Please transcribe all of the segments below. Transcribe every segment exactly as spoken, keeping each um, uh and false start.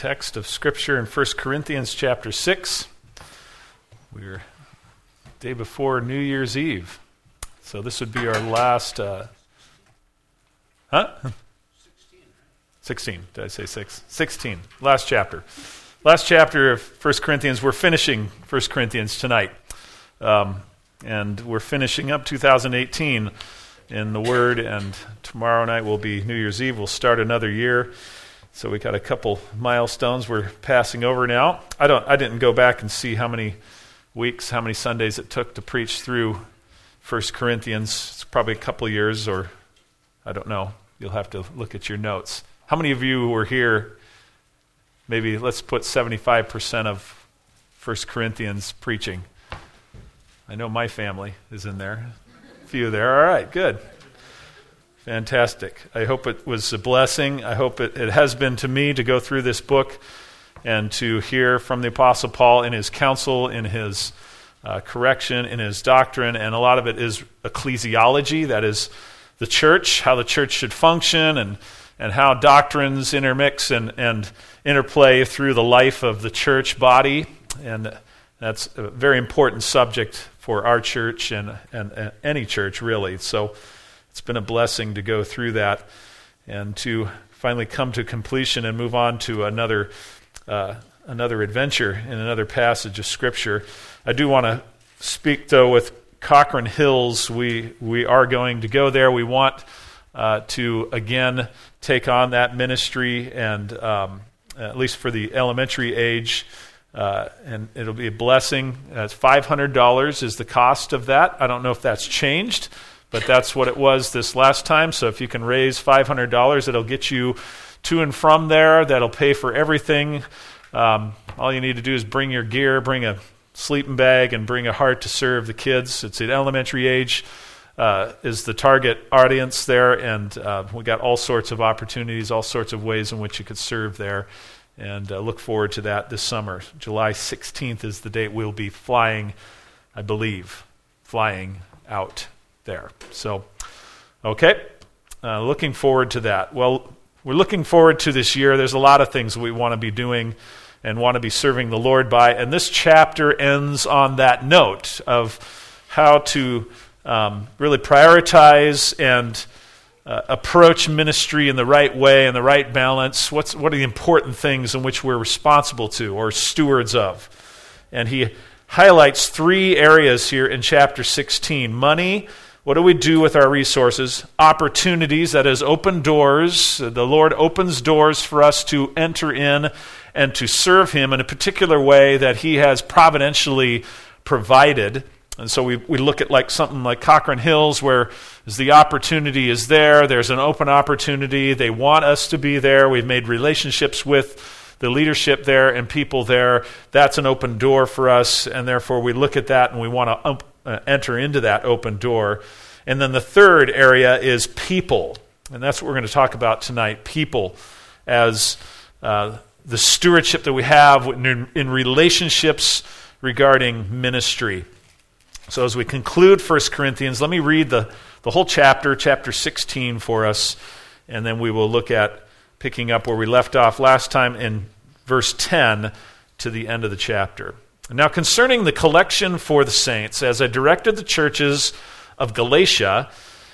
text of Scripture in First Corinthians chapter six. We're day before New Year's Eve. So this would be our last... Uh, huh? sixteen. sixteen. Did I say six? sixteen. Last chapter. Last chapter of First Corinthians. We're finishing First Corinthians tonight. Um, and we're finishing up two thousand eighteen in the Word, and tomorrow night will be New Year's Eve. We'll start another year. So we got a couple milestones we're passing over now. I don't. I didn't go back and see how many weeks, how many Sundays it took to preach through First Corinthians. It's probably a couple years, or I don't know. You'll have to look at your notes. How many of you were here? Maybe let's put seventy-five percent of First Corinthians preaching. I know my family is in there. A few there. All right, good. Fantastic. I hope it was a blessing. I hope it, it has been to me to go through this book and to hear from the Apostle Paul in his counsel, in his uh, correction, in his doctrine, and a lot of it is ecclesiology, that is the church, how the church should function, and, and how doctrines intermix and, and interplay through the life of the church body. And that's a very important subject for our church and, and, and any church, really. So it's been a blessing to go through that and to finally come to completion and move on to another uh, another adventure in another passage of Scripture. I do want to speak, though, with Cochrane Hills. We we are going to go there. We want uh, to, again, take on that ministry, and um, at least for the elementary age, uh, and it'll be a blessing. Uh, five hundred dollars is the cost of that. I don't know if that's changed, but that's what it was this last time. So if you can raise five hundred dollars, it'll get you to and from there. That'll pay for everything. Um, all you need to do is bring your gear, bring a sleeping bag, and bring a heart to serve the kids. It's at elementary age uh, is the target audience there, and uh, we got all sorts of opportunities, all sorts of ways in which you could serve there, and uh, look forward to that this summer. July sixteenth is the date we'll be flying, I believe, flying out there. So, okay, uh, looking forward to that. Well, we're looking forward to this year. There's a lot of things we want to be doing and want to be serving the Lord by, and this chapter ends on that note of how to um, really prioritize and uh, approach ministry in the right way and the right balance. What's what are the important things in which we're responsible to or stewards of? And he highlights three areas here in chapter sixteen. Money. What do we do with our resources? Opportunities, that is, open doors. The Lord opens doors for us to enter in and to serve Him in a particular way that He has providentially provided. And so we we look at like something like Cochrane Hills, where the opportunity is there. There's an open opportunity. They want us to be there. We've made relationships with the leadership there and people there. That's an open door for us, and therefore we look at that and we want to um, uh, enter into that open door. And then the third area is people, and that's what we're going to talk about tonight, people as uh, the stewardship that we have in, in relationships regarding ministry. So as we conclude First Corinthians, let me read the, the whole chapter, chapter sixteen for us, and then we will look at picking up where we left off last time in verse ten to the end of the chapter. Now concerning the collection for the saints, as I directed the churches of Galatia,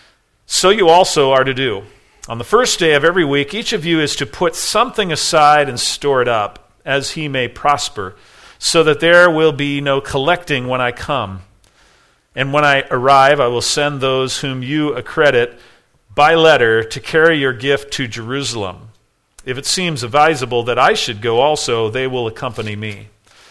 so you also are to do. On the first day of every week, each of you is to put something aside and store it up, as he may prosper, so that there will be no collecting when I come. And when I arrive, I will send those whom you accredit by letter to carry your gift to Jerusalem. If it seems advisable that I should go also, they will accompany me.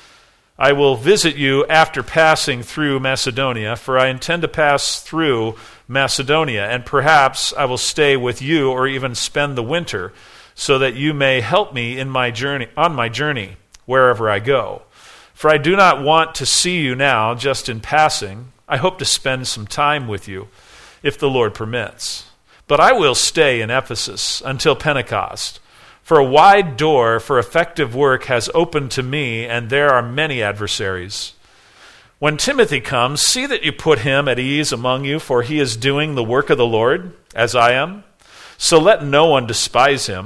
I will visit you after passing through Macedonia, for I intend to pass through Macedonia, and perhaps I will stay with you or even spend the winter, so that you may help me in my journey, on my journey, wherever I go. For I do not want to see you now just in passing. I hope to spend some time with you, if the Lord permits. But I will stay in Ephesus until Pentecost. For a wide door for effective work has opened to me, and there are many adversaries. When Timothy comes, see that you put him at ease among you, for he is doing the work of the Lord, as I am. So let no one despise him.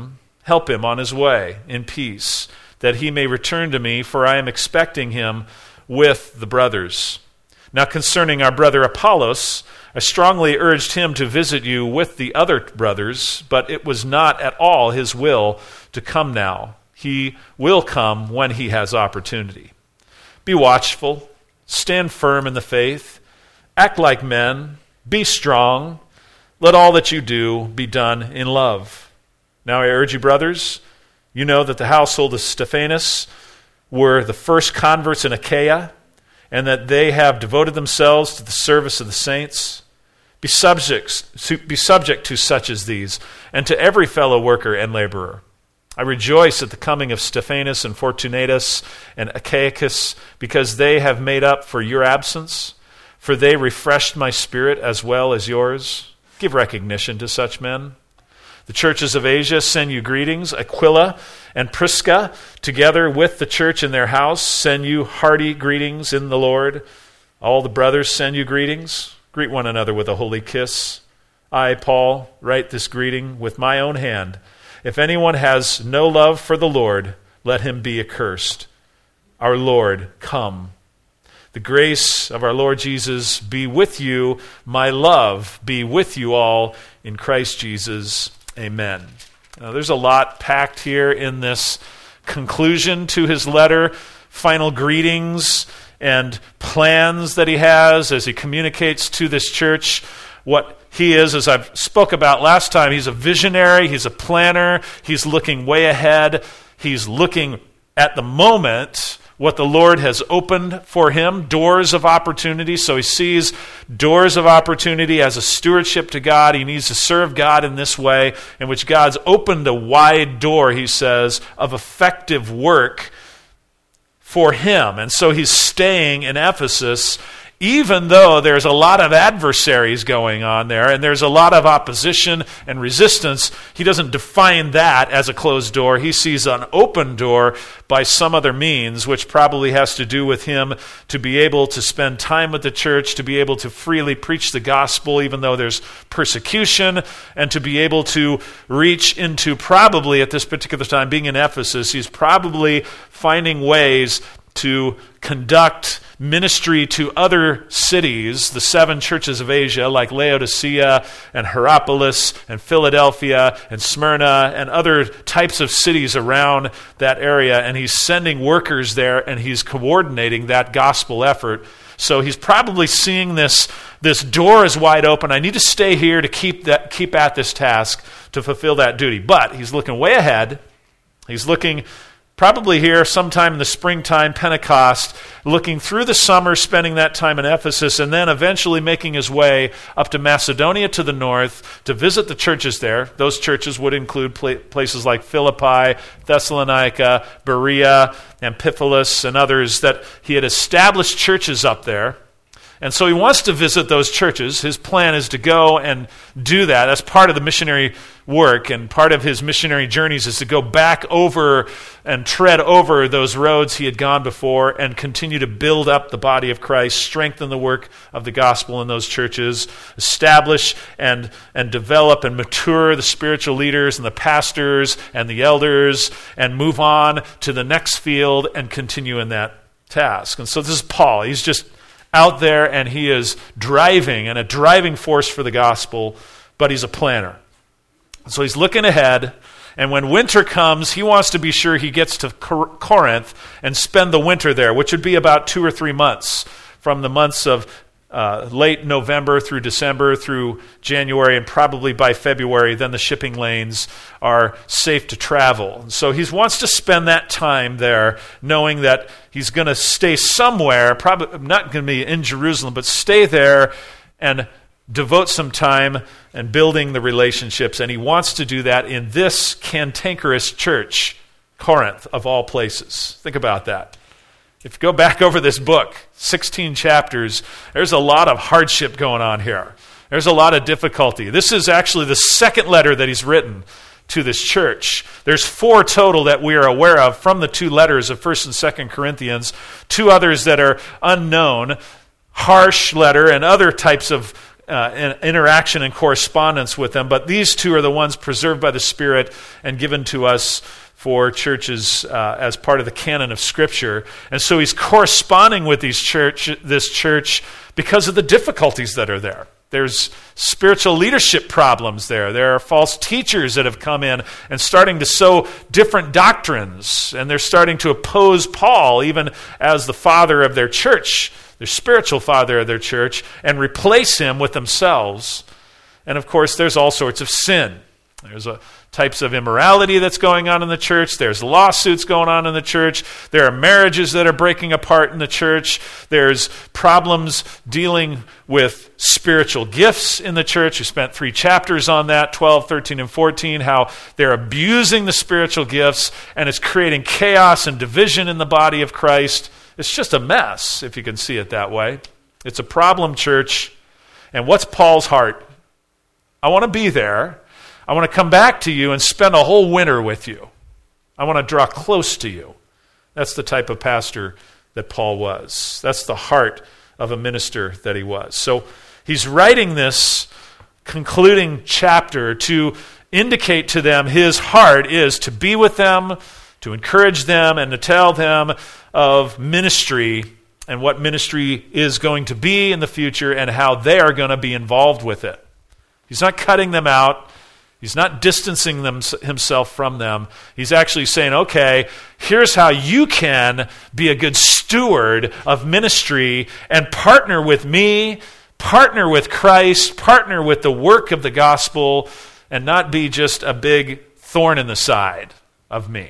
Help him on his way in peace, that he may return to me, for I am expecting him with the brothers. Now concerning our brother Apollos, I strongly urged him to visit you with the other brothers, but it was not at all his will to come now. He will come when he has opportunity. Be watchful, stand firm in the faith, act like men, be strong. Let all that you do be done in love. Now I urge you, brothers, you know that the household of Stephanas were the first converts in Achaia, and that they have devoted themselves to the service of the saints. Be subject, be subject to such as these, and to every fellow worker and laborer. I rejoice at the coming of Stephanas and Fortunatus and Achaicus, because they have made up for your absence, for they refreshed my spirit as well as yours. Give recognition to such men. The churches of Asia send you greetings. Aquila and Prisca, together with the church in their house, send you hearty greetings in the Lord. All the brothers send you greetings. Greet one another with a holy kiss. I, Paul, write this greeting with my own hand. If anyone has no love for the Lord, let him be accursed. Our Lord, come. The grace of our Lord Jesus be with you. My love be with you all in Christ Jesus. Amen. Now, there's a lot packed here in this conclusion to his letter, final greetings and plans that he has as he communicates to this church what he is, as I've spoke about last time. He's a visionary, he's a planner, he's looking way ahead, he's looking at the moment, what the Lord has opened for him, doors of opportunity. So he sees doors of opportunity as a stewardship to God. He needs to serve God in this way, in which God's opened a wide door, he says, of effective work for him. And so he's staying in Ephesus, even though there's a lot of adversaries going on there and there's a lot of opposition and resistance. He doesn't define that as a closed door. He sees an open door by some other means, which probably has to do with him to be able to spend time with the church, to be able to freely preach the gospel even though there's persecution, and to be able to reach into, probably at this particular time, being in Ephesus, he's probably finding ways to conduct ministry to other cities, the seven churches of Asia, like Laodicea and Hierapolis and Philadelphia and Smyrna and other types of cities around that area. And he's sending workers there, and he's coordinating that gospel effort. So he's probably seeing this, this door is wide open. I need to stay here to keep that, keep at this task, to fulfill that duty. But he's looking way ahead. He's looking probably here sometime in the springtime, Pentecost, looking through the summer, spending that time in Ephesus, and then eventually making his way up to Macedonia to the north to visit the churches there. Those churches would include places like Philippi, Thessalonica, Berea, Amphipolis, and others, that he had established churches up there. And so he wants to visit those churches. His plan is to go and do that. That's part of the missionary work, and part of his missionary journeys is to go back over and tread over those roads he had gone before and continue to build up the body of Christ, strengthen the work of the gospel in those churches, establish and, and develop and mature the spiritual leaders and the pastors and the elders, and move on to the next field and continue in that task. And so this is Paul. He's just out there, and he is driving, and a driving force for the gospel, but he's a planner. So he's looking ahead, and when winter comes, he wants to be sure he gets to Corinth and spend the winter there, which would be about two or three months, from the months of uh, late November through December through January, and probably by February, then the shipping lanes are safe to travel. So he wants to spend that time there, knowing that he's going to stay somewhere, probably not going to be in Jerusalem, but stay there and devote some time and building the relationships. And he wants to do that in this cantankerous church, Corinth, of all places. Think about that. If you go back over this book, sixteen chapters, there's a lot of hardship going on here. There's a lot of difficulty. This is actually the second letter that he's written to this church. There's four total that we are aware of from the two letters of First and Second Corinthians, two others that are unknown, harsh letter and other types of uh, interaction and correspondence with them, but these two are the ones preserved by the Spirit and given to us for churches uh, as part of the canon of Scripture. And so he's corresponding with these church, this church because of the difficulties that are there. There's spiritual leadership problems there. There are false teachers that have come in and starting to sow different doctrines, and they're starting to oppose Paul even as the father of their church, their spiritual father of their church, and replace him with themselves. And of course, there's all sorts of sin. There's a types of immorality that's going on in the church. There's lawsuits going on in the church. There are marriages that are breaking apart in the church. There's problems dealing with spiritual gifts in the church. We spent three chapters on that, twelve, thirteen, and fourteen, how they're abusing the spiritual gifts, and it's creating chaos and division in the body of Christ. It's just a mess, if you can see it that way. It's a problem church. And what's Paul's heart? I want to be there. I want to come back to you and spend a whole winter with you. I want to draw close to you. That's the type of pastor that Paul was. That's the heart of a minister that he was. So he's writing this concluding chapter to indicate to them his heart is to be with them, to encourage them, and to tell them of ministry and what ministry is going to be in the future and how they are going to be involved with it. He's not cutting them out. He's not distancing them, himself from them. He's actually saying, okay, here's how you can be a good steward of ministry and partner with me, partner with Christ, partner with the work of the gospel, and not be just a big thorn in the side of me.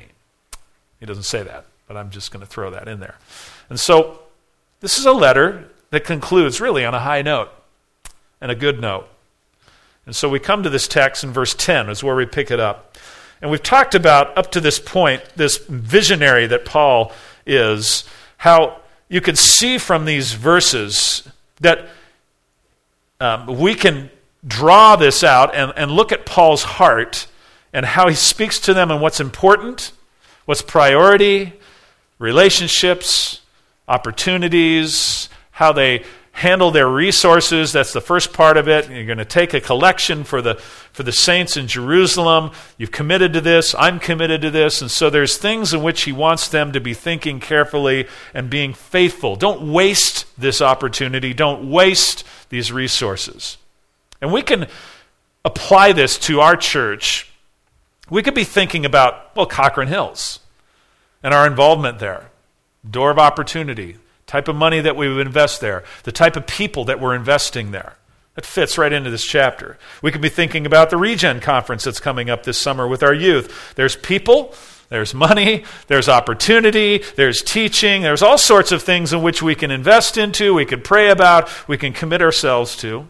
He doesn't say that, but I'm just going to throw that in there. And so this is a letter that concludes really on a high note and a good note. And so we come to this text in verse ten is where we pick it up. And we've talked about, up to this point, this visionary that Paul is, how you can see from these verses that um, we can draw this out and, and look at Paul's heart and how he speaks to them and what's important, what's priority, relationships, opportunities, how they handle their resources. That's the first part of it. You're going to take a collection for the for the saints in Jerusalem. You've committed to this. I'm committed to this. And so there's things in which he wants them to be thinking carefully and being faithful. Don't waste this opportunity. Don't waste these resources. And we can apply this to our church. We could be thinking about, well, Cochrane Hills and our involvement there. Door of opportunity. Type of money that we would invest there, the type of people that we're investing there. That fits right into this chapter. We could be thinking about the Regen Conference that's coming up this summer with our youth. There's people, there's money, there's opportunity, there's teaching, there's all sorts of things in which we can invest into, we can pray about, we can commit ourselves to.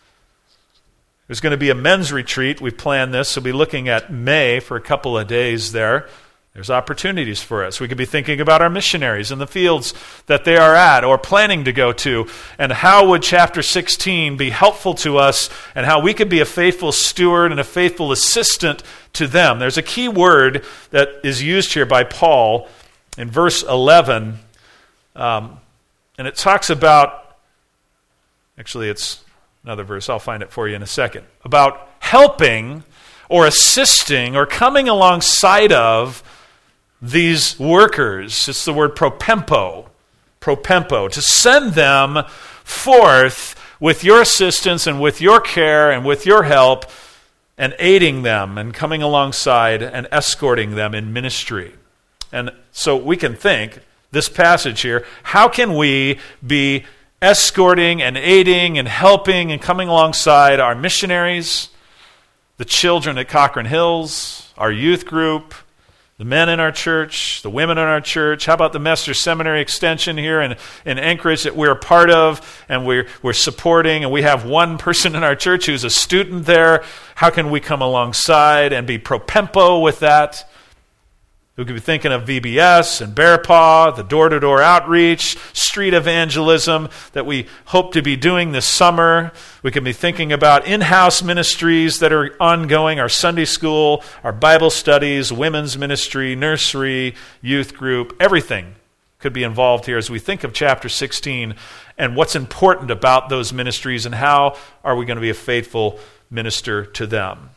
There's going to be a men's retreat. We've planned this, so we'll be looking at May for a couple of days there. There's opportunities for us. We could be thinking about our missionaries in the fields that they are at or planning to go to, and how would chapter sixteen be helpful to us and how we could be a faithful steward and a faithful assistant to them. There's a key word that is used here by Paul in verse eleven, um, and it talks about, actually it's another verse, I'll find it for you in a second, about helping or assisting or coming alongside of these workers. It's the word propempo, propempo, to send them forth with your assistance and with your care and with your help and aiding them and coming alongside and escorting them in ministry. And so we can think, this passage here, how can we be escorting and aiding and helping and coming alongside our missionaries, the children at Cochrane Hills, our youth group, the men in our church, the women in our church? How about the Messer Seminary Extension here in, in Anchorage that we're a part of and we're, we're supporting, and we have one person in our church who's a student there? How can we come alongside and be propempo with that? We could be thinking of V B S and Bear Paw, the door-to-door outreach, street evangelism that we hope to be doing this summer. We could be thinking about in-house ministries that are ongoing, our Sunday school, our Bible studies, women's ministry, nursery, youth group, everything could be involved here as we think of chapter sixteen and what's important about those ministries and how are we going to be a faithful minister to them.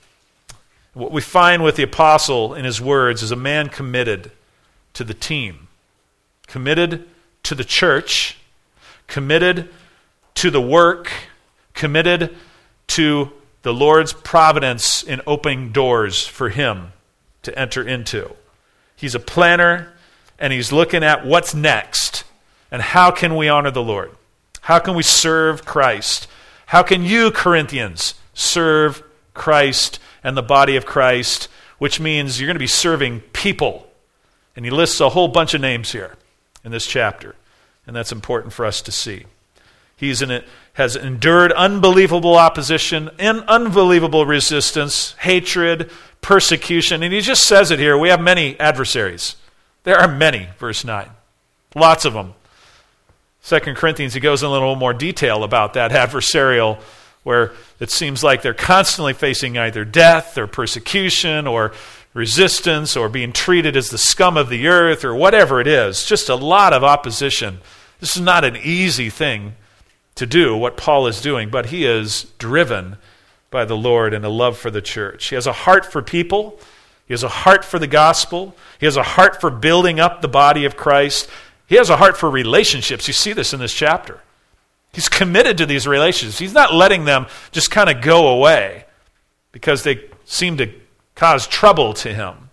What we find with the apostle in his words is a man committed to the team, committed to the church, committed to the work, committed to the Lord's providence in opening doors for him to enter into. He's a planner, and he's looking at what's next and how can we honor the Lord? How can we serve Christ? How can you, Corinthians, serve Christ and the body of Christ, which means you're going to be serving people. And he lists a whole bunch of names here in this chapter, and that's important for us to see. He's in it, has endured unbelievable opposition, and unbelievable resistance, hatred, persecution, and he just says it here. We have many adversaries. There are many, verse nine. Lots of them. Second Corinthians, he goes in a little more detail about that adversarial, where it seems like they're constantly facing either death or persecution or resistance or being treated as the scum of the earth or whatever it is. Just a lot of opposition. This is not an easy thing to do, what Paul is doing, but he is driven by the Lord and a love for the church. He has a heart for people. He has a heart for the gospel. He has a heart for building up the body of Christ. He has a heart for relationships. You see this in this chapter. He's committed to these relationships. He's not letting them just kind of go away because they seem to cause trouble to him.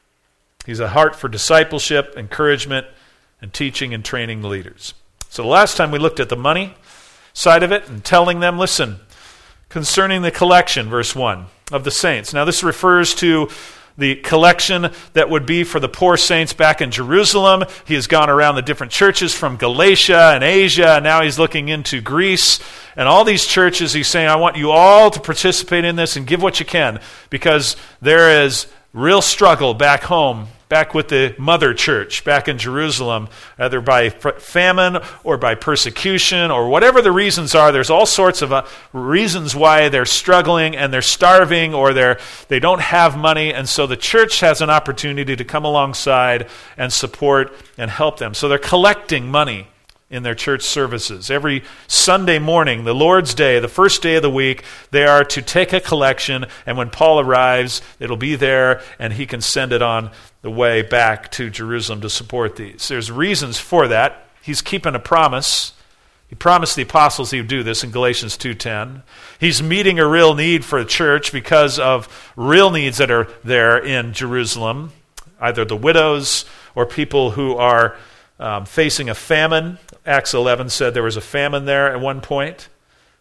He's a heart for discipleship, encouragement, and teaching and training leaders. So the last time we looked at the money side of it and telling them, listen, concerning the collection, verse one, of the saints. Now this refers to the collection that would be for the poor saints back in Jerusalem. He has gone around the different churches from Galatia and Asia, and now he's looking into Greece. And all these churches, he's saying, I want you all to participate in this and give what you can, because there is real struggle back home, back with the mother church, back in Jerusalem, either by famine or by persecution or whatever the reasons are. There's all sorts of uh, reasons why they're struggling and they're starving or they're, they don't have money. And so the church has an opportunity to come alongside and support and help them. So they're collecting money in their church services. Every Sunday morning, the Lord's Day, the first day of the week, they are to take a collection, and when Paul arrives, it'll be there, and he can send it on the way back to Jerusalem to support these. There's reasons for that. He's keeping a promise. He promised the apostles he would do this in Galatians two ten. He's meeting a real need for the church because of real needs that are there in Jerusalem, either the widows or people who are um, facing a famine. Acts eleven said there was a famine there at one point.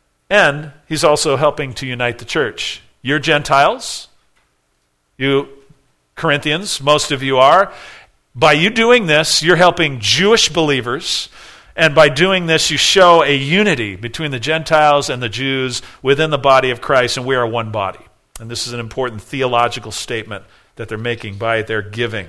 And he's also helping to unite the church. You're Gentiles. You Corinthians, most of you are. By you doing this, you're helping Jewish believers. And by doing this, you show a unity between the Gentiles and the Jews within the body of Christ, and we are one body. And this is an important theological statement that they're making by their giving.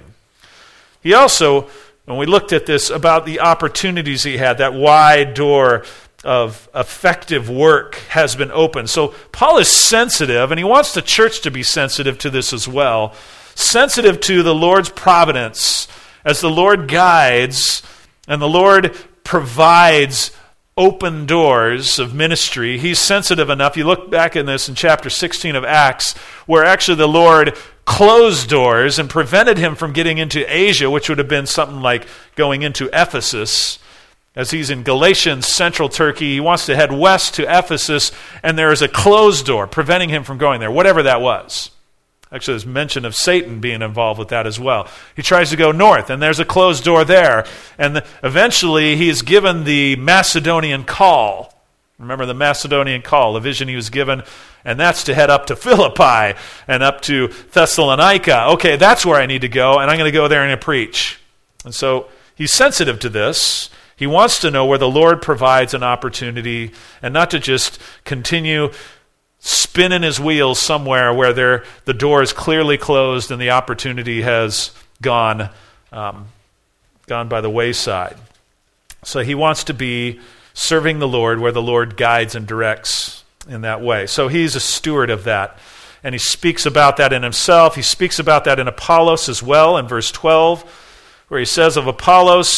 He also, when we looked at this, about the opportunities he had, that wide door of effective work has been opened. So Paul is sensitive, and he wants the church to be sensitive to this as well. Sensitive to the Lord's providence as the Lord guides and the Lord provides open doors of ministry. He's sensitive enough. You look back in this in chapter sixteen of Acts, where actually the Lord closed doors and prevented him from getting into Asia, which would have been something like going into Ephesus. As he's in Galatian central Turkey, he wants to head west to Ephesus, and there is a closed door preventing him from going there, whatever that was. Actually, there's mention of Satan being involved with that as well. He tries to go north, and there's a closed door there. And the, eventually, he is given the Macedonian call. Remember the Macedonian call, the vision he was given, and that's to head up to Philippi and up to Thessalonica. Okay, that's where I need to go, and I'm going to go there and preach. And so he's sensitive to this. He wants to know where the Lord provides an opportunity, and not to just continue spinning his wheels somewhere where there, the door is clearly closed and the opportunity has gone, um, gone by the wayside. So he wants to be serving the Lord where the Lord guides and directs in that way. So he's a steward of that. And he speaks about that in himself. He speaks about that in Apollos as well in verse twelve, where he says of Apollos,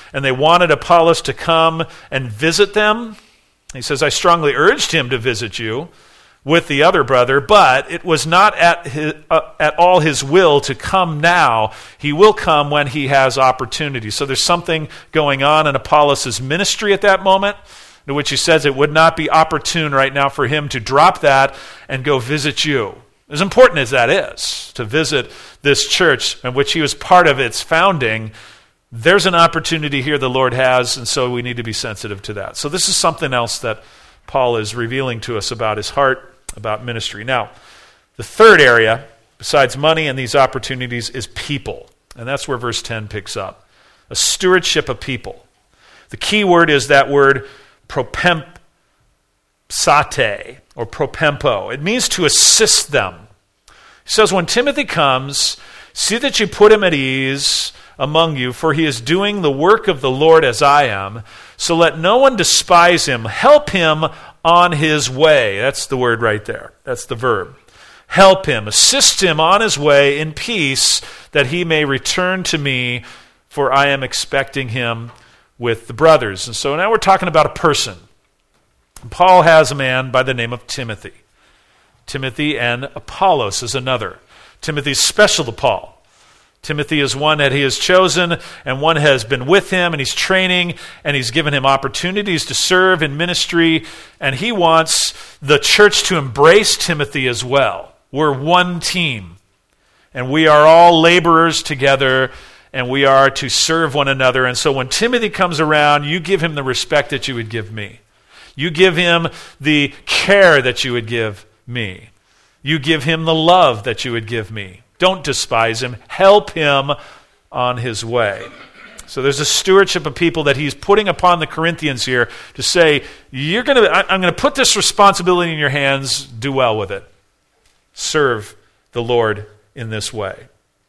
and they wanted Apollos to come and visit them. He says, I strongly urged him to visit you with the other brother, but it was not at his, uh, at all his will to come now. He will come when he has opportunity. So there's something going on in Apollos' ministry at that moment, in which he says it would not be opportune right now for him to drop that and go visit you. As important as that is, to visit this church in which he was part of its founding, there's an opportunity here the Lord has, and so we need to be sensitive to that. So this is something else that Paul is revealing to us about his heart, about ministry. Now, the third area, besides money and these opportunities, is people. And that's where verse ten picks up. A stewardship of people. The key word is that word propempsate or propempo. It means to assist them. He says, when Timothy comes, see that you put him at ease among you, for he is doing the work of the Lord as I am. So let no one despise him. Help him on his way. That's the word right there. That's the verb. Help him. Assist him on his way in peace, that he may return to me, for I am expecting him with the brothers. And so now we're talking about a person. Paul has a man by the name of Timothy. Timothy and Apollos is another. Timothy's special to Paul. Timothy is one that he has chosen, and one has been with him, and he's training, and he's given him opportunities to serve in ministry, and he wants the church to embrace Timothy as well. We're one team, and we are all laborers together, and we are to serve one another. And so when Timothy comes around, you give him the respect that you would give me. You give him the care that you would give me. You give him the love that you would give me. Don't despise him. Help him on his way. So there's a stewardship of people that he's putting upon the Corinthians here to say, you're going to, I'm going to put this responsibility in your hands. Do well with it. Serve the Lord in this way.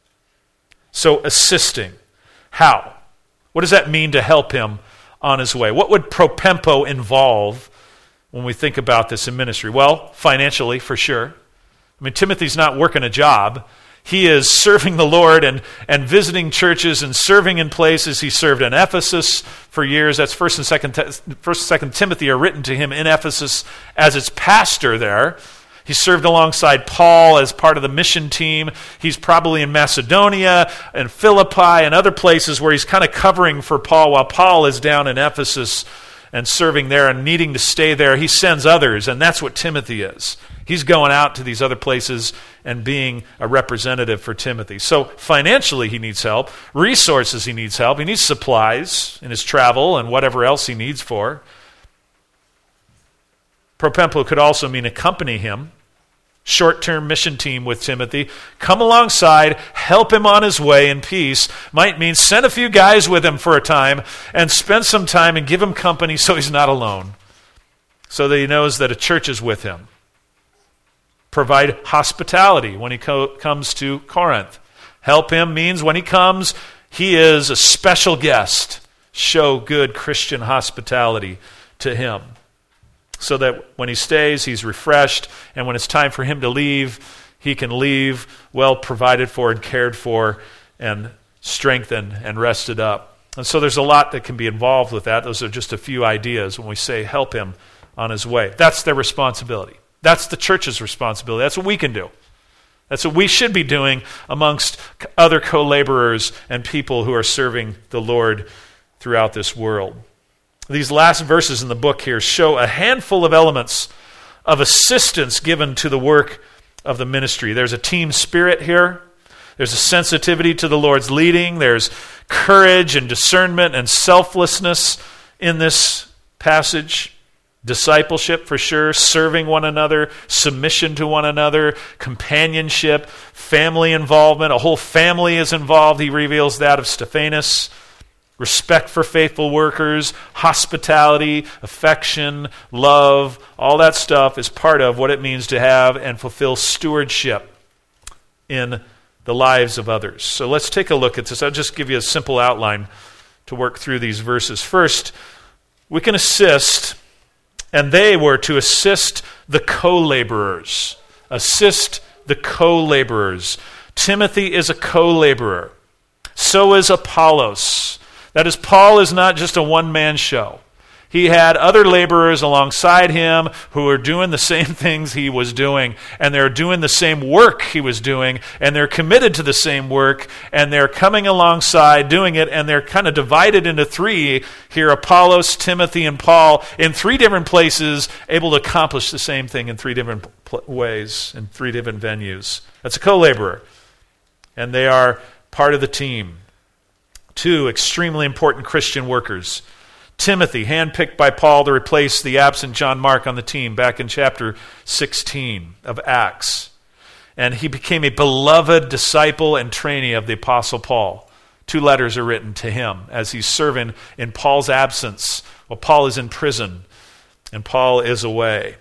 So assisting. How? What does that mean to help him on his way? What would propempo involve when we think about this in ministry? Well, financially, for sure. I mean, Timothy's not working a job. He is serving the Lord and, and visiting churches and serving in places. He served in Ephesus for years. That's First and Second, First and Second Timothy are written to him in Ephesus as its pastor there. He served alongside Paul as part of the mission team. He's probably in Macedonia and Philippi and other places where he's kind of covering for Paul while Paul is down in Ephesus and serving there and needing to stay there. He sends others, and that's what Timothy is. He's going out to these other places and being a representative for Timothy. So financially he needs help. Resources he needs help. He needs supplies in his travel and whatever else he needs for. Propempo could also mean accompany him. Short-term mission team with Timothy. Come alongside, help him on his way in peace. Might mean send a few guys with him for a time and spend some time and give him company so he's not alone. So that he knows that a church is with him. Provide hospitality when he co- comes to Corinth. Help him means when he comes, he is a special guest. Show good Christian hospitality to him. So that when he stays, he's refreshed, and when it's time for him to leave, he can leave well provided for and cared for and strengthened and rested up. And so there's a lot that can be involved with that. Those are just a few ideas when we say help him on his way. That's their responsibility. That's the church's responsibility. That's what we can do. That's what we should be doing amongst other co-laborers and people who are serving the Lord throughout this world. These last verses in the book here show a handful of elements of assistance given to the work of the ministry. There's a team spirit here. There's a sensitivity to the Lord's leading. There's courage and discernment and selflessness in this passage. Discipleship for sure, serving one another, submission to one another, companionship, family involvement. A whole family is involved. He reveals that of Stephanas. Respect for faithful workers, hospitality, affection, love, all that stuff is part of what it means to have and fulfill stewardship in the lives of others. So let's take a look at this. I'll just give you a simple outline to work through these verses. First, we can assist, and they were to assist the co-laborers. Assist the co-laborers. Timothy is a co-laborer. So is Apollos. That is, Paul is not just a one-man show. He had other laborers alongside him who were doing the same things he was doing, and they're doing the same work he was doing, and they're committed to the same work, and they're coming alongside doing it, and they're kind of divided into three here, Apollos, Timothy, and Paul, in three different places, able to accomplish the same thing in three different pl- ways, in three different venues. That's a co-laborer, and they are part of the team. Two extremely important Christian workers. Timothy, handpicked by Paul to replace the absent John Mark on the team back in chapter sixteen of Acts. And he became a beloved disciple and trainee of the Apostle Paul. Two letters are written to him as he's serving in Paul's absence while Paul is in prison and Paul is away.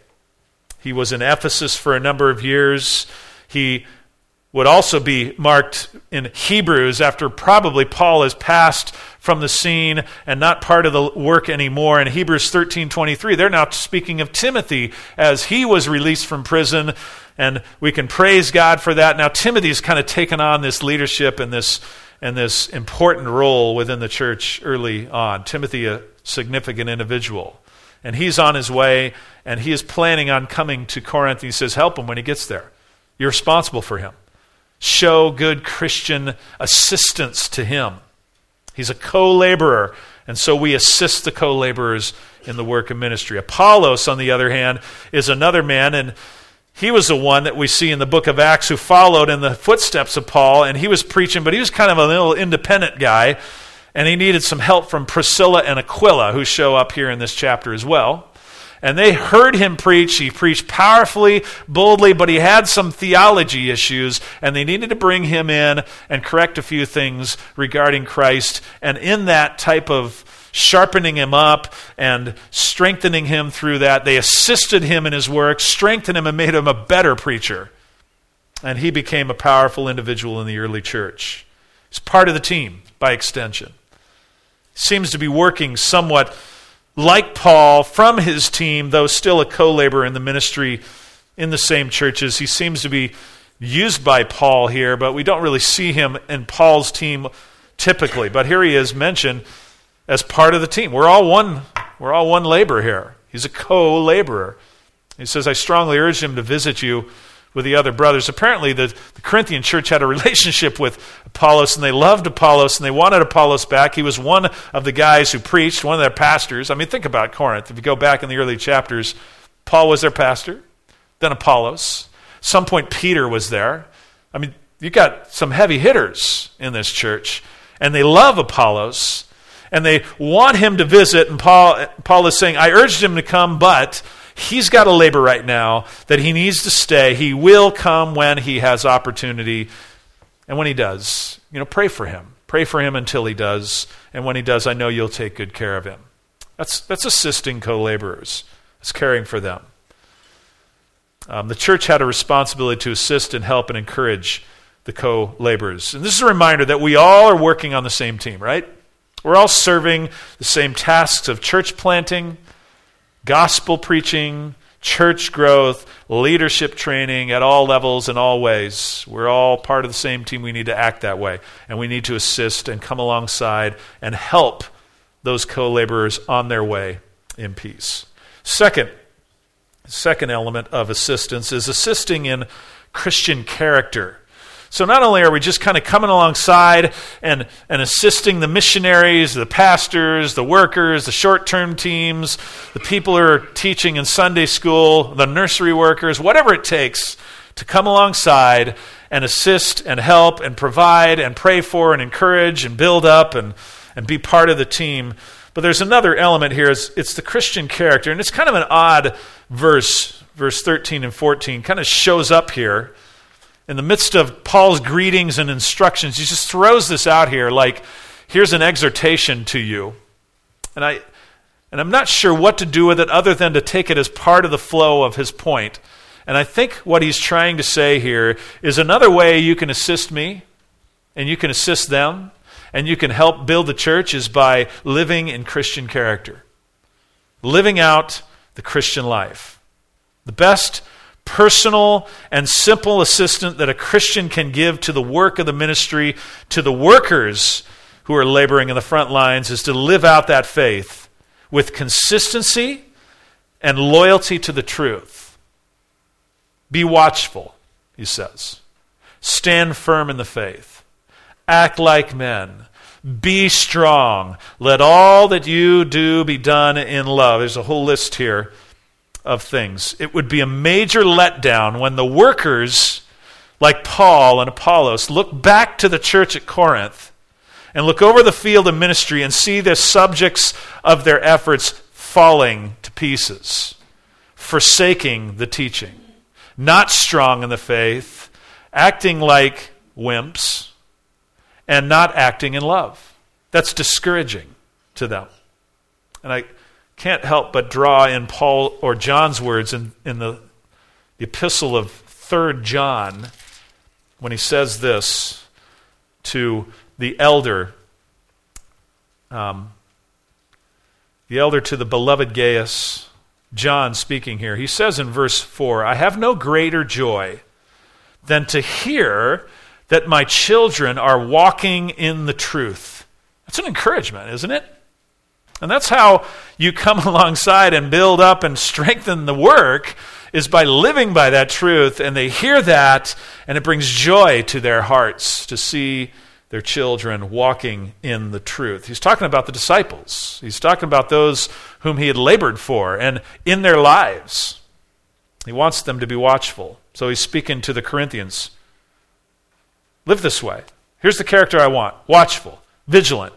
He was in Ephesus for a number of years. He would also be marked in Hebrews after probably Paul has passed from the scene and not part of the work anymore. In Hebrews thirteen twenty-three, they're now speaking of Timothy as he was released from prison, and we can praise God for that. Now Timothy's kind of taken on this leadership and this and this important role within the church early on. Timothy, a significant individual. And he's on his way, and he is planning on coming to Corinth. He says, help him when he gets there. You're responsible for him. Show good Christian assistance to him. He's a co-laborer, and so we assist the co-laborers in the work of ministry. Apollos, on the other hand, is another man, and he was the one that we see in the book of Acts who followed in the footsteps of Paul, and he was preaching, but he was kind of a little independent guy, and he needed some help from Priscilla and Aquila, who show up here in this chapter as well. And they heard him preach. He preached powerfully, boldly, but he had some theology issues, and they needed to bring him in and correct a few things regarding Christ. And in that type of sharpening him up and strengthening him through that, they assisted him in his work, strengthened him, and made him a better preacher. And he became a powerful individual in the early church. He's part of the team, by extension. Seems to be working somewhat like Paul, from his team, though still a co-laborer in the ministry in the same churches. He seems to be used by Paul here, but we don't really see him in Paul's team typically. But here he is mentioned as part of the team. We're all one, we're all one labor here. He's a co-laborer. He says, I strongly urge him to visit you with the other brothers. Apparently the, the Corinthian church had a relationship with Apollos, and they loved Apollos, and they wanted Apollos back. He was one of the guys who preached, one of their pastors. I mean, think about Corinth. If you go back in the early chapters, Paul was their pastor, then Apollos. At some point, Peter was there. I mean, you got some heavy hitters in this church, and they love Apollos, and they want him to visit, and Paul, Paul is saying, I urged him to come, but he's got a labor right now that he needs to stay. He will come when he has opportunity. And when he does, you know, pray for him. Pray for him until he does. And when he does, I know you'll take good care of him. That's that's assisting co-laborers. It's caring for them. Um, the church had a responsibility to assist and help and encourage the co-laborers. And this is a reminder that we all are working on the same team, right? We're all serving the same tasks of church planting, gospel preaching, church growth, leadership training at all levels and all ways. We're all part of the same team. We need to act that way. And we need to assist and come alongside and help those co-laborers on their way in peace. Second, second element of assistance is assisting in Christian character. So not only are we just kind of coming alongside and, and assisting the missionaries, the pastors, the workers, the short-term teams, the people who are teaching in Sunday school, the nursery workers, whatever it takes to come alongside and assist and help and provide and pray for and encourage and build up and, and be part of the team. But there's another element here. It's, it's the Christian character, and it's kind of an odd verse, verse thirteen and fourteen, kind of shows up here. In the midst of Paul's greetings and instructions, he just throws this out here like, here's an exhortation to you. And, I, and I'm not sure what to do with it other than to take it as part of the flow of his point. And I think what he's trying to say here is another way you can assist me and you can assist them and you can help build the church is by living in Christian character. Living out the Christian life. The best personal and simple assistance that a Christian can give to the work of the ministry, to the workers who are laboring in the front lines is to live out that faith with consistency and loyalty to the truth. Be watchful, he says. Stand firm in the faith. Act like men. Be strong. Let all that you do be done in love. There's a whole list here of things. It would be a major letdown when the workers like Paul and Apollos look back to the church at Corinth and look over the field of ministry and see the subjects of their efforts falling to pieces, forsaking the teaching, not strong in the faith, acting like wimps, and not acting in love. That's discouraging to them. And I can't help but draw in Paul or John's words in, in the, the epistle of Third John when he says this to the elder, um, the elder to the beloved Gaius, John speaking here. He says in verse four, I have no greater joy than to hear that my children are walking in the truth. That's an encouragement, isn't it? And that's how you come alongside and build up and strengthen the work, is by living by that truth, and they hear that, and it brings joy to their hearts to see their children walking in the truth. He's talking about the disciples. He's talking about those whom he had labored for and in their lives. He wants them to be watchful. So he's speaking to the Corinthians. Live this way. Here's the character I want. Watchful, vigilant.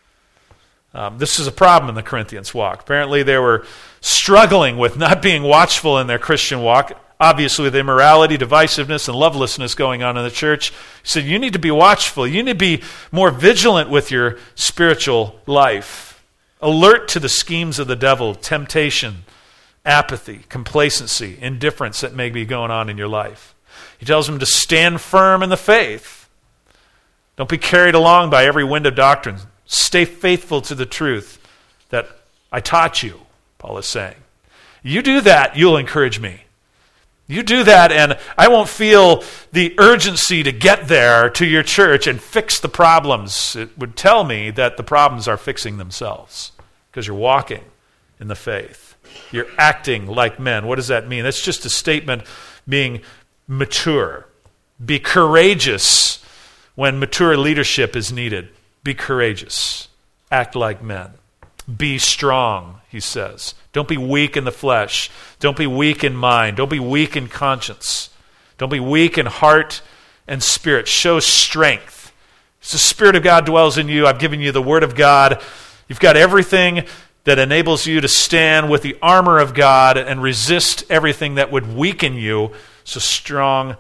Um, this is a problem in the Corinthians' walk. Apparently they were struggling with not being watchful in their Christian walk. Obviously the immorality, divisiveness, and lovelessness going on in the church. He said, you need to be watchful. You need to be more vigilant with your spiritual life. Alert to the schemes of the devil, temptation, apathy, complacency, indifference that may be going on in your life. He tells them to stand firm in the faith. Don't be carried along by every wind of doctrine. Stay faithful to the truth that I taught you, Paul is saying. You do that, you'll encourage me. You do that, and I won't feel the urgency to get there to your church and fix the problems. It would tell me that the problems are fixing themselves because you're walking in the faith. You're acting like men. What does that mean? That's just a statement being mature. Be courageous when mature leadership is needed. Be courageous. Act like men. Be strong, he says. Don't be weak in the flesh. Don't be weak in mind. Don't be weak in conscience. Don't be weak in heart and spirit. Show strength. As the Spirit of God dwells in you, I've given you the Word of God. You've got everything that enables you to stand with the armor of God and resist everything that would weaken you. So strong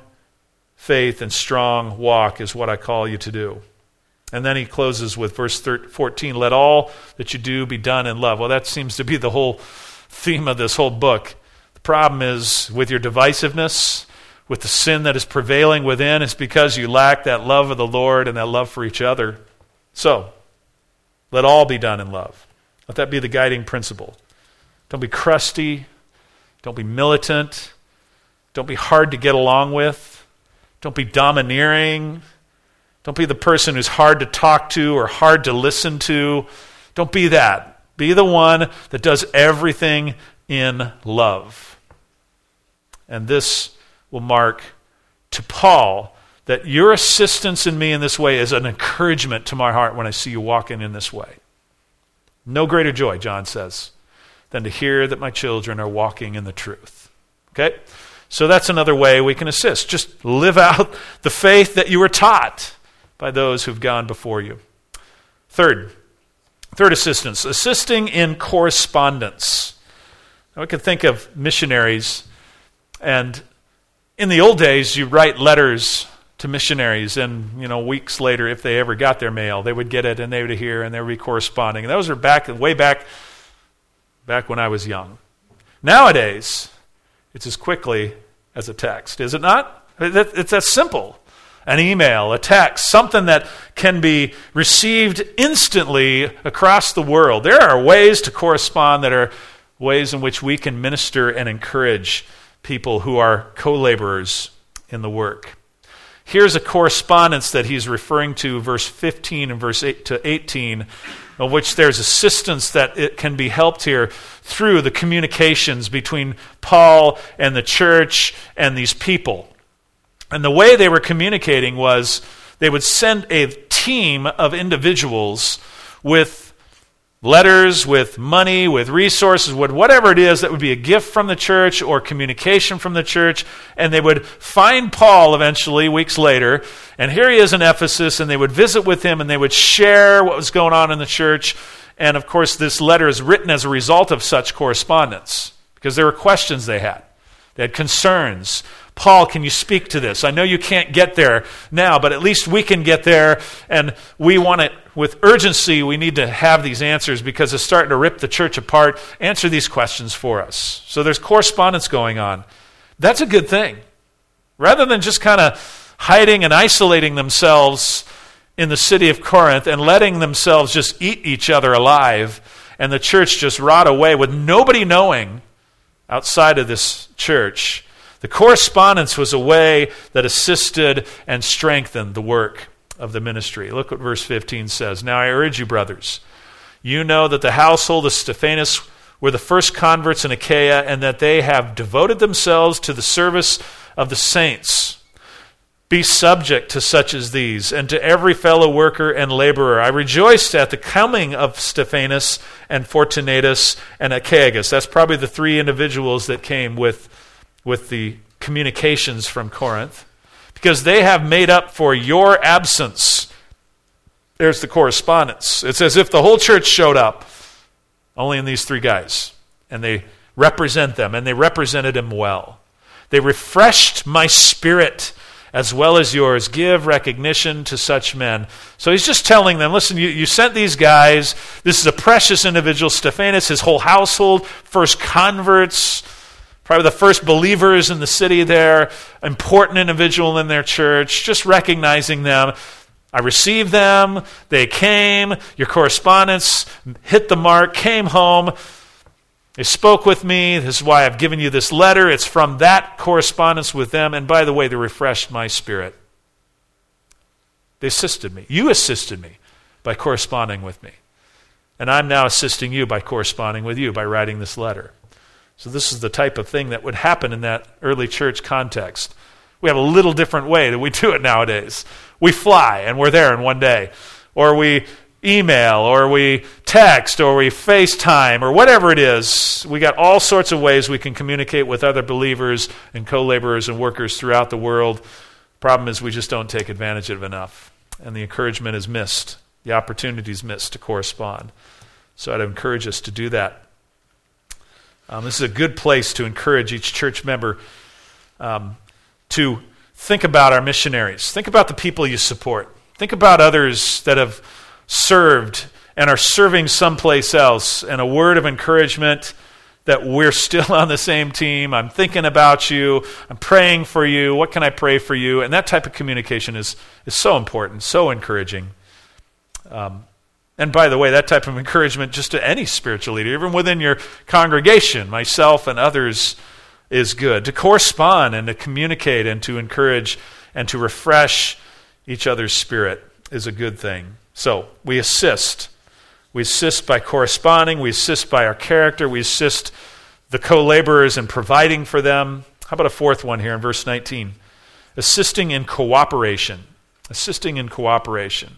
faith and strong walk is what I call you to do. And then he closes with verse fourteen, let all that you do be done in love. Well, that seems to be the whole theme of this whole book. The problem is with your divisiveness, with the sin that is prevailing within, it's because you lack that love of the Lord and that love for each other. So, let all be done in love. Let that be the guiding principle. Don't be crusty. Don't be militant. Don't be hard to get along with. Don't be domineering. Don't be the person who's hard to talk to or hard to listen to. Don't be that. Be the one that does everything in love. And this will mark to Paul that your assistance in me in this way is an encouragement to my heart when I see you walking in this way. No greater joy, John says, than to hear that my children are walking in the truth. Okay? So that's another way we can assist. Just live out the faith that you were taught by those who've gone before you. Third, third assistance, assisting in correspondence. Now we can think of missionaries, and in the old days, you write letters to missionaries, and you know, weeks later, if they ever got their mail, they would get it, and they would hear, and they would be corresponding. And those are back, way back, back when I was young. Nowadays, it's as quickly as a text, is it not? It's that simple. An email, a text, something that can be received instantly across the world. There are ways to correspond that are ways in which we can minister and encourage people who are co-laborers in the work. here's a correspondence that he's referring to, verse fifteen and verse eight to eighteen, of which there's assistance that it can be helped here through the communications between Paul and the church and these people. And the way they were communicating was they would send a team of individuals with letters, with money, with resources, with whatever it is that would be a gift from the church or communication from the church, and they would find Paul eventually, weeks later, and here he is in Ephesus, and they would visit with him, and they would share what was going on in the church, and of course this letter is written as a result of such correspondence, because there were questions they had. They had concerns. Paul, can you speak to this? I know you can't get there now, but at least we can get there, and we want it with urgency. We need to have these answers because it's starting to rip the church apart. Answer these questions for us. So there's correspondence going on. That's a good thing. Rather than just kind of hiding and isolating themselves in the city of Corinth and letting themselves just eat each other alive and the church just rot away with nobody knowing outside of this church, the correspondence was a way that assisted and strengthened the work of the ministry. Look what verse fifteen says. Now I urge you, brothers, you know that the household of Stephanas were the first converts in Achaia, and that they have devoted themselves to the service of the saints. Be subject to such as these, and to every fellow worker and laborer. I rejoiced at the coming of Stephanas and Fortunatus and Achaicus. That's probably the three individuals that came with with the communications from Corinth, because they have made up for your absence. There's the correspondence. It's as if the whole church showed up, only in these three guys, and they represent them, and they represented him well. They refreshed my spirit as well as yours. Give recognition to such men. So he's just telling them, listen, you, you sent these guys. This is a precious individual, Stephanas, his whole household, first converts, probably the first believers in the city there, important individual in their church, just recognizing them. I received them, they came, your correspondence hit the mark, came home, they spoke with me, this is why I've given you this letter, it's from that correspondence with them, and by the way, they refreshed my spirit. They assisted me. You assisted me by corresponding with me. And I'm now assisting you by corresponding with you, by writing this letter. So this is the type of thing that would happen in that early church context. We have a little different way that we do it nowadays. We fly and we're there in one day. Or we email, or we text, or we FaceTime, or whatever it is. We got all sorts of ways we can communicate with other believers and co-laborers and workers throughout the world. Problem is we just don't take advantage of it enough. And the encouragement is missed. The opportunity is missed to correspond. So I'd encourage us to do that. Um, this is a good place to encourage each church member um, to think about our missionaries. Think about the people you support. Think about others that have served and are serving someplace else, and a word of encouragement that we're still on the same team. I'm thinking about you. I'm praying for you. What can I pray for you? And that type of communication is, is so important, so encouraging. Um, And by the way, that type of encouragement just to any spiritual leader, even within your congregation, myself and others, is good. To correspond and to communicate and to encourage and to refresh each other's spirit is a good thing. So we assist. We assist by corresponding. We assist by our character. We assist the co-laborers in providing for them. How about a fourth one here in verse nineteen? Assisting in cooperation. Assisting in cooperation.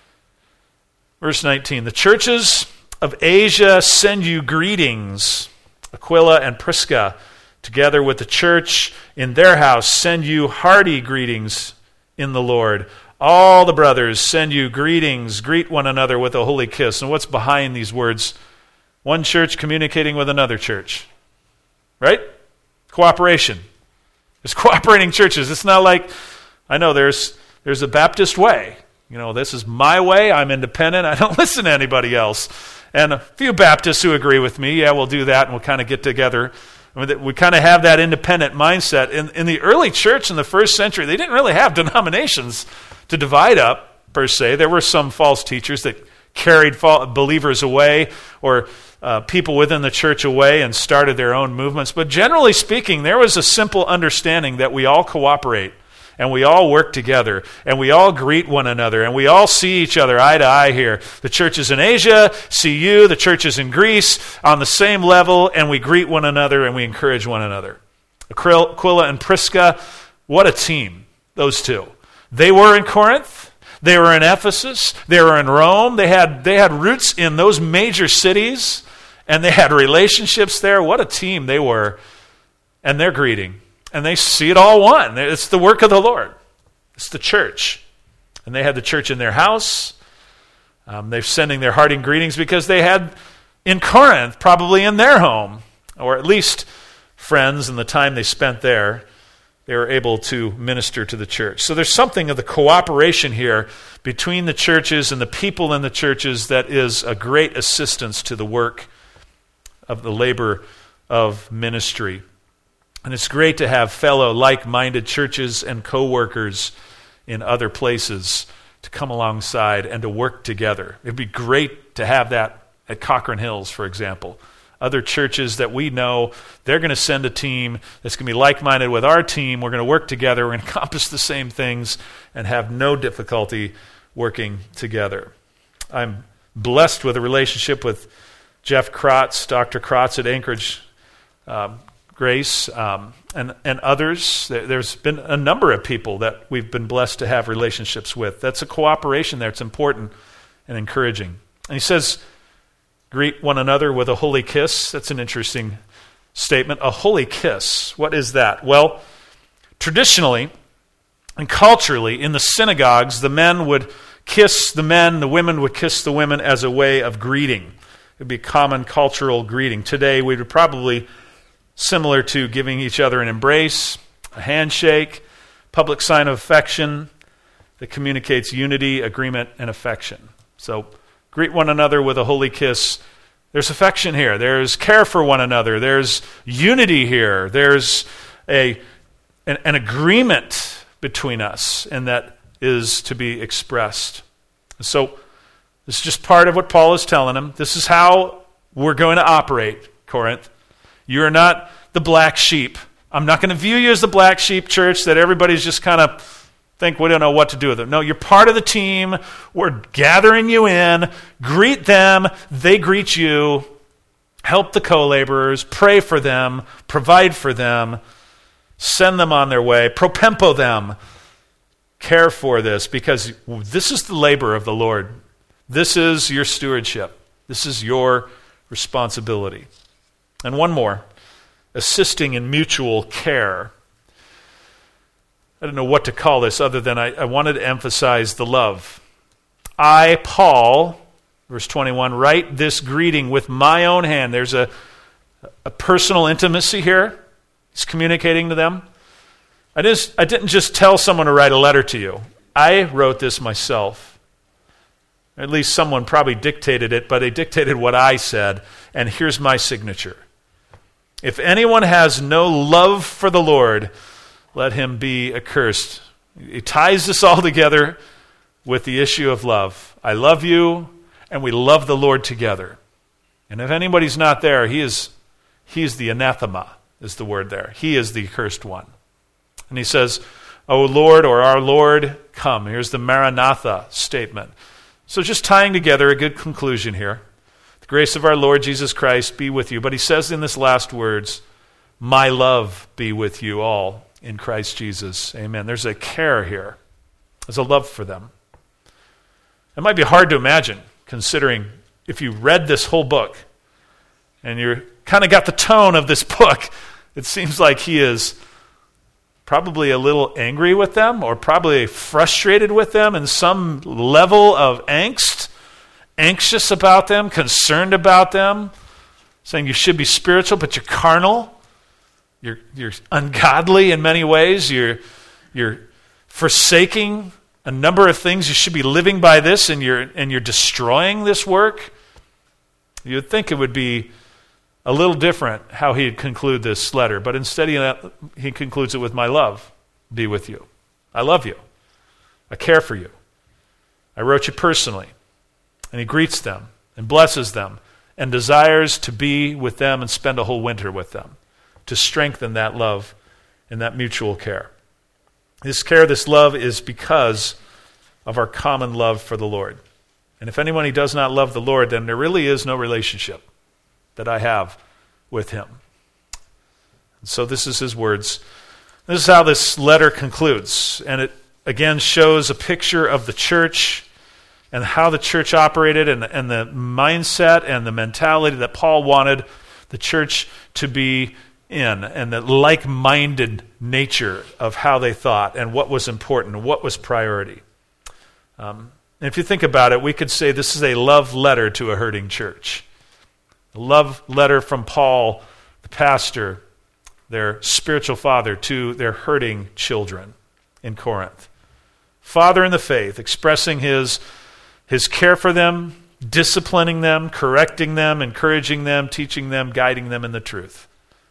Verse nineteen, the churches of Asia send you greetings. Aquila and Prisca, together with the church in their house, send you hearty greetings in the Lord. All the brothers send you greetings. Greet one another with a holy kiss. And what's behind these words? One church communicating with another church. Right? Cooperation. There's cooperating churches. It's not like, I know there's there's a Baptist way. You know, this is my way. I'm independent. I don't listen to anybody else. And a few Baptists who agree with me, yeah, we'll do that, and we'll kind of get together. I mean, we kind of have that independent mindset. In, in the early church in the first century, they didn't really have denominations to divide up, per se. There were some false teachers that carried believers away, or uh, people within the church away, and started their own movements. But generally speaking, there was a simple understanding that we all cooperate. and we all work together, and we all greet one another, and we all see each other eye to eye here. The churches in Asia see you, the churches in Greece on the same level, and we greet one another and we encourage one another. Aquila and Prisca, what a team, those two. They were in Corinth, they were in Ephesus, they were in Rome, they had, they had roots in those major cities, and they had relationships there. What a team they were. And they're greeting. And they see it all one. It's the work of the Lord. It's the church. And they had the church in their house. Um, they're sending their hearty greetings because they had in Corinth, probably in their home, or at least friends in the time they spent there, they were able to minister to the church. So there's something of the cooperation here between the churches and the people in the churches that is a great assistance to the work of the labor of ministry. And it's great to have fellow like-minded churches and co-workers in other places to come alongside and to work together. It'd be great to have that at Cochrane Hills, for example. Other churches that we know, they're going to send a team that's going to be like-minded with our team. We're going to work together. We're going to accomplish the same things and have no difficulty working together. I'm blessed with a relationship with Jeff Krotz, Doctor Krotz at Anchorage um, Grace, um, and, and others. There's been a number of people that we've been blessed to have relationships with. That's a cooperation there. It's important and encouraging. And he says, greet one another with a holy kiss. That's an interesting statement. A holy kiss. What is that? Well, traditionally and culturally, in the synagogues, the men would kiss the men, the women would kiss the women as a way of greeting. It would be common cultural greeting. Today, we would probably similar to giving each other an embrace, a handshake, public sign of affection that communicates unity, agreement, and affection. So greet one another with a holy kiss. There's affection here. There's care for one another. There's unity here. There's a an, an agreement between us, and that is to be expressed. So this is just part of what Paul is telling them. This is how we're going to operate, Corinth. You're not the black sheep. I'm not going to view you as the black sheep, church, that everybody's just kind of think we don't know what to do with them. No, you're part of the team. We're gathering you in. Greet them. They greet you. Help the co-laborers. Pray for them. Provide for them. Send them on their way. Propempo them. Care for this, because this is the labor of the Lord. This is your stewardship. This is your responsibility. And one more, assisting in mutual care. I don't know what to call this other than I, I wanted to emphasize the love. I, Paul, verse twenty-one, write this greeting with my own hand. There's a, a personal intimacy here. He's communicating to them. I, just, I didn't just tell someone to write a letter to you. I wrote this myself. At least someone probably dictated it, but they dictated what I said, and here's my signature. If anyone has no love for the Lord, let him be accursed. He ties this all together with the issue of love. I love you, and we love the Lord together. And if anybody's not there, he is he is the anathema, is the word there. He is the accursed one. And he says, O Lord, or our Lord, come. Here's the Maranatha statement. So just tying together a good conclusion here. The grace of our Lord Jesus Christ be with you. But he says in this last words, my love be with you all in Christ Jesus. Amen. There's a care here. There's a love for them. It might be hard to imagine, considering if you read this whole book and you're kind of got the tone of this book, it seems like he is probably a little angry with them, or probably frustrated with them in some level of angst, anxious about them, concerned about them, saying you should be spiritual, but you're carnal. You're, you're ungodly in many ways. You're, you're forsaking a number of things. You should be living by this, and you're, and you're destroying this work. You'd think it would be a little different how he'd conclude this letter, but instead he, he concludes it with, my love be with you. I love you. I care for you. I wrote you personally. And he greets them and blesses them and desires to be with them and spend a whole winter with them to strengthen that love and that mutual care. This care, this love is because of our common love for the Lord. And if anyone does not love the Lord, then there really is no relationship that I have with him. And so this is his words. This is how this letter concludes. And it again shows a picture of the church and how the church operated and, and the mindset and the mentality that Paul wanted the church to be in, and the like-minded nature of how they thought and what was important and what was priority. Um, and if you think about it, we could say this is a love letter to a hurting church. A love letter from Paul, the pastor, their spiritual father, to their hurting children in Corinth. Father in the faith, expressing his, his care for them, disciplining them, correcting them, encouraging them, teaching them, guiding them in the truth.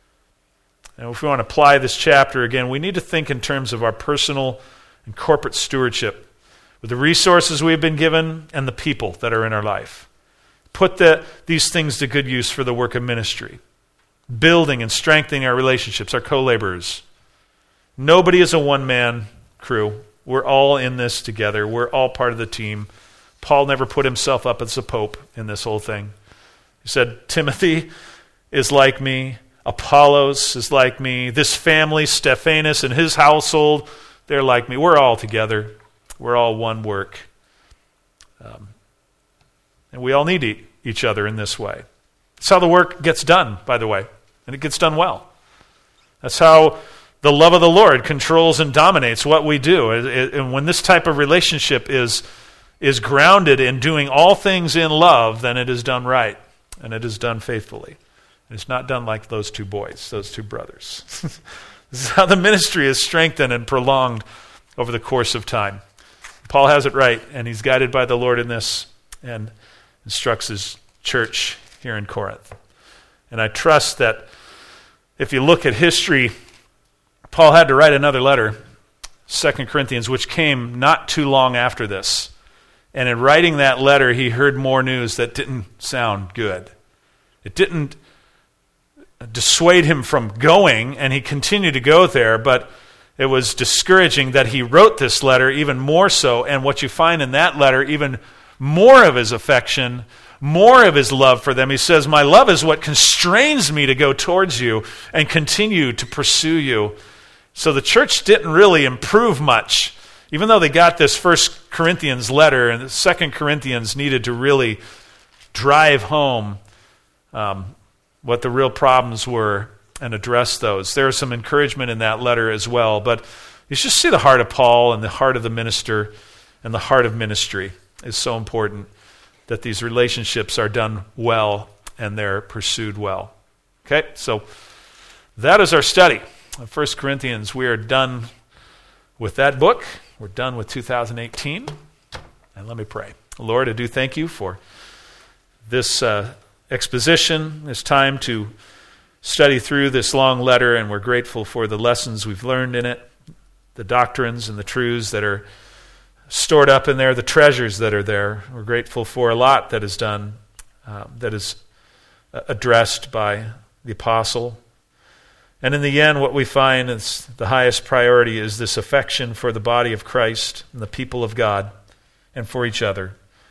And if we want to apply this chapter again, we need to think in terms of our personal and corporate stewardship with the resources we've been given and the people that are in our life. Put the, these things to good use for the work of ministry, building and strengthening our relationships, our co-laborers. Nobody is a one-man crew. We're all in this together. We're all part of the team. Paul never put himself up as a pope in this whole thing. He said, Timothy is like me. Apollos is like me. This family, Stephanas and his household, they're like me. We're all together. We're all one work. Um, and we all need e- each other in this way. That's how the work gets done, by the way. And it gets done well. That's how the love of the Lord controls and dominates what we do. It, it, and when this type of relationship is, is grounded in doing all things in love, then it is done right. And it is done faithfully. It's not done like those two boys, those two brothers. This is how the ministry is strengthened and prolonged over the course of time. Paul has it right, and he's guided by the Lord in this and instructs his church here in Corinth. And I trust that if you look at history, Paul had to write another letter, Second Corinthians, which came not too long after this. And in writing that letter, he heard more news that didn't sound good. It didn't dissuade him from going, and he continued to go there, but it was discouraging that he wrote this letter even more so, and what you find in that letter, even more of his affection, more of his love for them. He says, my love is what constrains me to go towards you and continue to pursue you. So the church didn't really improve much, even though they got this First Corinthians letter, and the Second Corinthians needed to really drive home um, what the real problems were and address those. There's some encouragement in that letter as well, but you just see the heart of Paul and the heart of the minister and the heart of ministry is so important, that these relationships are done well and they're pursued well. Okay, so that is our study of First Corinthians. We are done with that book. We're done with two thousand eighteen. And let me pray. Lord, I do thank you for this uh, exposition, this time to study through this long letter, and we're grateful for the lessons we've learned in it, the doctrines and the truths that are stored up in there, the treasures that are there. We're grateful for a lot that is done, uh, that is uh, addressed by the apostle. And in the end, what we find is the highest priority is this affection for the body of Christ and the people of God and for each other.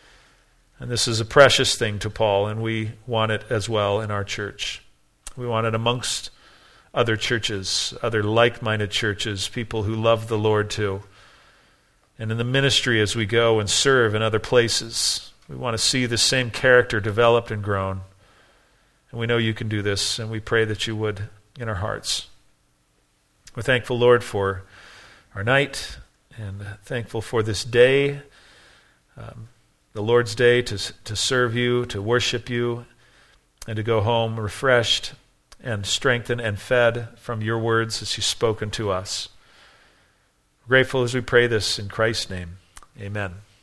And this is a precious thing to Paul, and we want it as well in our church. We want it amongst other churches, other like-minded churches, people who love the Lord too. And in the ministry as we go and serve in other places, we want to see the same character developed and grown. And we know you can do this, and we pray that you would in our hearts. We're thankful, Lord, for our night, and thankful for this day, um, the Lord's day, to, to serve you, to worship you, and to go home refreshed and strengthened and fed from your words as you've spoken to us. We're grateful as we pray this in Christ's name. Amen.